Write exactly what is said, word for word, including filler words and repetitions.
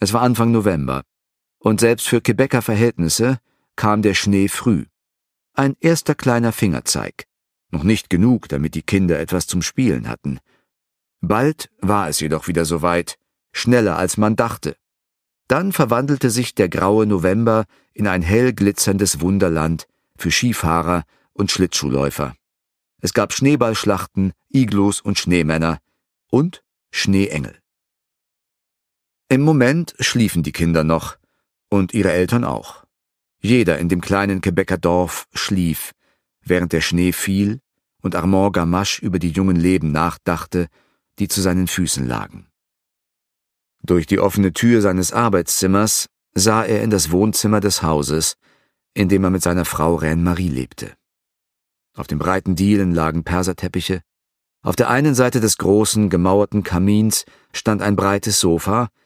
Es war Anfang November, und selbst für Quebecer Verhältnisse kam der Schnee früh. Ein erster kleiner Fingerzeig. Noch nicht genug, damit die Kinder etwas zum Spielen hatten. Bald war es jedoch wieder soweit, schneller als man dachte. Dann verwandelte sich der graue November in ein hell glitzerndes Wunderland für Skifahrer und Schlittschuhläufer. Es gab Schneeballschlachten, Iglus und Schneemänner und Schneeengel. Im Moment schliefen die Kinder noch und ihre Eltern auch. Jeder in dem kleinen Quebecer Dorf schlief, während der Schnee fiel und Armand Gamache über die jungen Leben nachdachte, die zu seinen Füßen lagen. Durch die offene Tür seines Arbeitszimmers sah er in das Wohnzimmer des Hauses, in dem er mit seiner Frau Reine-Marie lebte. Auf den breiten Dielen lagen Perserteppiche. Auf der einen Seite des großen, gemauerten Kamins stand ein breites Sofa,